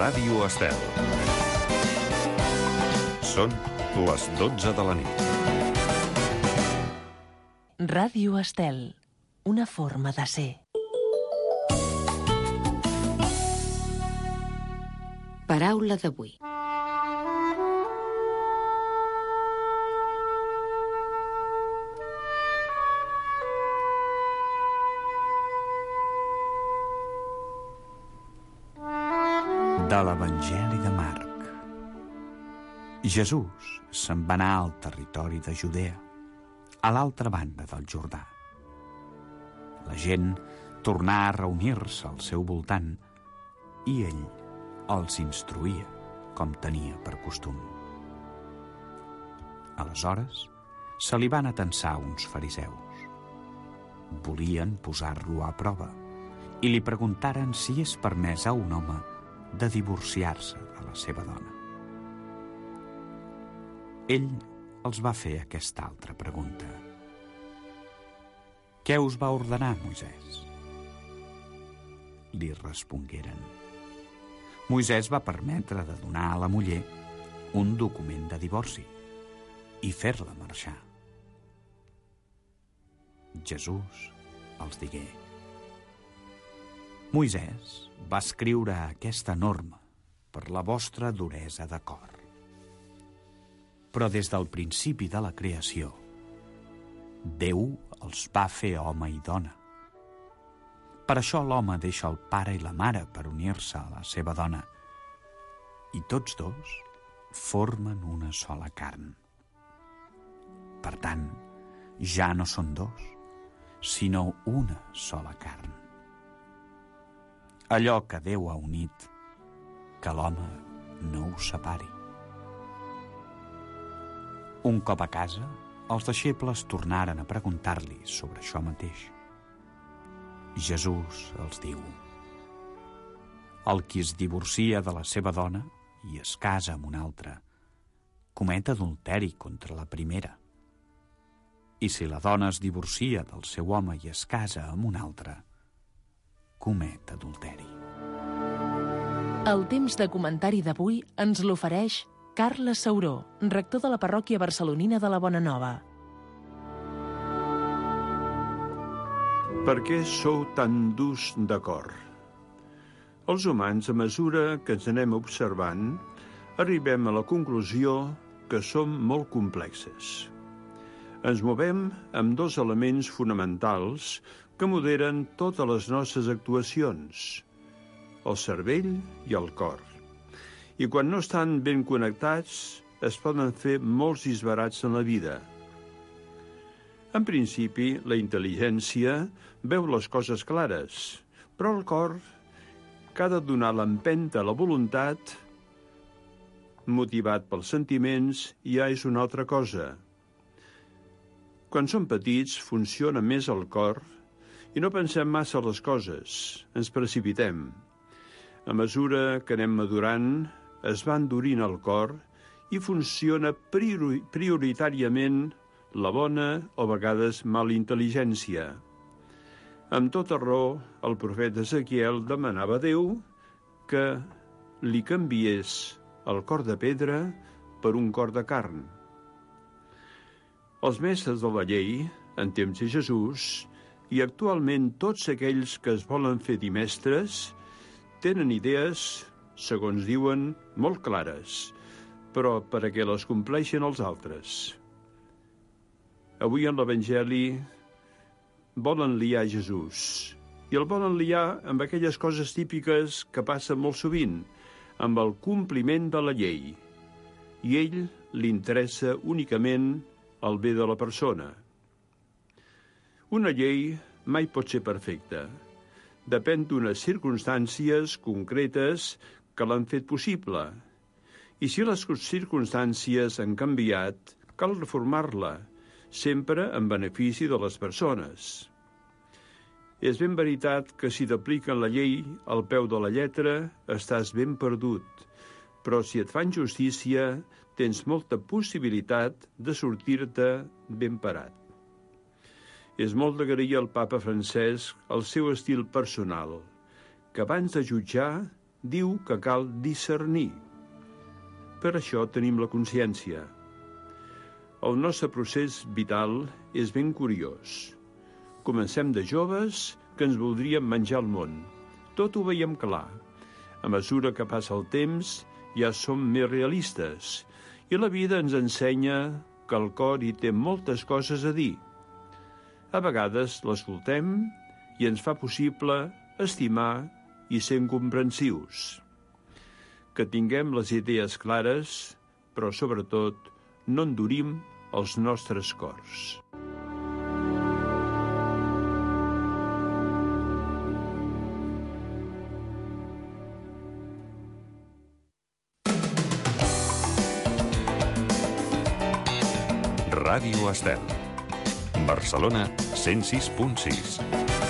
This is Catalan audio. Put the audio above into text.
Ràdio Estel. Són les 12 de la nit. Ràdio Estel, una forma de ser. Paraula d'avui. De l'Evangeli de Marc. Jesús se'n va anar al territori de Judea, a l'altra banda del Jordà. La gent tornà a reunir-se al seu voltant i ell els instruïa com tenia per costum. Aleshores se li van atensar uns fariseus. Volien posar-lo a prova i li preguntaren si és permès a un home de divorciar-se de la seva dona. Ell els va fer aquesta altra pregunta. Què us va ordenar Moisès? Li respongueren. Moisès va permetre de donar a la muller un document de divorci i fer-la marxar. Jesús els digué: Moisès va escriure aquesta norma per la vostra duresa de cor. Però des del principi de la creació, Déu els va fer home i dona. Per això l'home deixa el pare i la mare per unir-se a la seva dona, i tots dos formen una sola carn. Per tant, ja no són dos, sinó una sola carn. Allò que Déu ha unit, que l'home no ho separi. Un cop a casa, els deixebles tornaren a preguntar-li sobre això mateix. Jesús els diu: el qui es divorcia de la seva dona i es casa amb una altra, comet adulteri contra la primera. I si la dona es divorcia del seu home i es casa amb un altre, comet adulteri. El temps de comentari d'avui ens l'ofereix Carles Sauró, rector de la parròquia barcelonina de la Bonanova. Per què sou tan durs de cor? Els humans, a mesura que ens anem observant, arribem a la conclusió que som molt complexes. Ens movem amb dos elements fonamentals que moderen totes les nostres actuacions: el cervell i el cor. I quan no estan ben connectats, es poden fer molts disbarats en la vida. En principi, la intel·ligència veu les coses clares, però el cor, que ha de donar l'empenta a la voluntat, motivat pels sentiments, ja és una altra cosa. Quan som petits, funciona més el cor i no pensem massa les coses, ens precipitem. A mesura que anem madurant, es va endurint el cor i funciona prioritàriament la bona o a vegades mala intel·ligència. Amb tota raó, el profeta Ezequiel demanava a Déu que li canviés el cor de pedra per un cor de carn. Els mestres de la llei, en temps de Jesús, i actualment tots aquells que es volen fer dir mestres, tenen idees, segons diuen, molt clares, però per a què les compleixen els altres? Avui en l'Evangeli volen liar Jesús, i el volen liar amb aquelles coses típiques que passen molt sovint, amb el compliment de la llei. I ell li interessa únicament el bé de la persona. Una llei mai pot ser perfecta. Depèn d'unes circumstàncies concretes que l'han fet possible. I si les circumstàncies han canviat, cal reformar-la, sempre en benefici de les persones. És ben veritat que si t'apliquen la llei al peu de la lletra, estàs ben perdut, però si et fan justícia, tens molta possibilitat de sortir-te ben parat. És molt d'agrair al papa Francesc el seu estil personal, que abans de jutjar diu que cal discernir. Per això tenim la consciència. El nostre procés vital és ben curiós. Comencem de joves que ens voldríem menjar el món. Tot ho veiem clar. A mesura que passa el temps, ja som més realistes i la vida ens ensenya que el cor hi té moltes coses a dir. A vegades l'escoltem i ens fa possible estimar i ser comprensius. Que tinguem les idees clares, però sobretot no endurim els nostres cors. Ràdio Estel. Barcelona 106.6.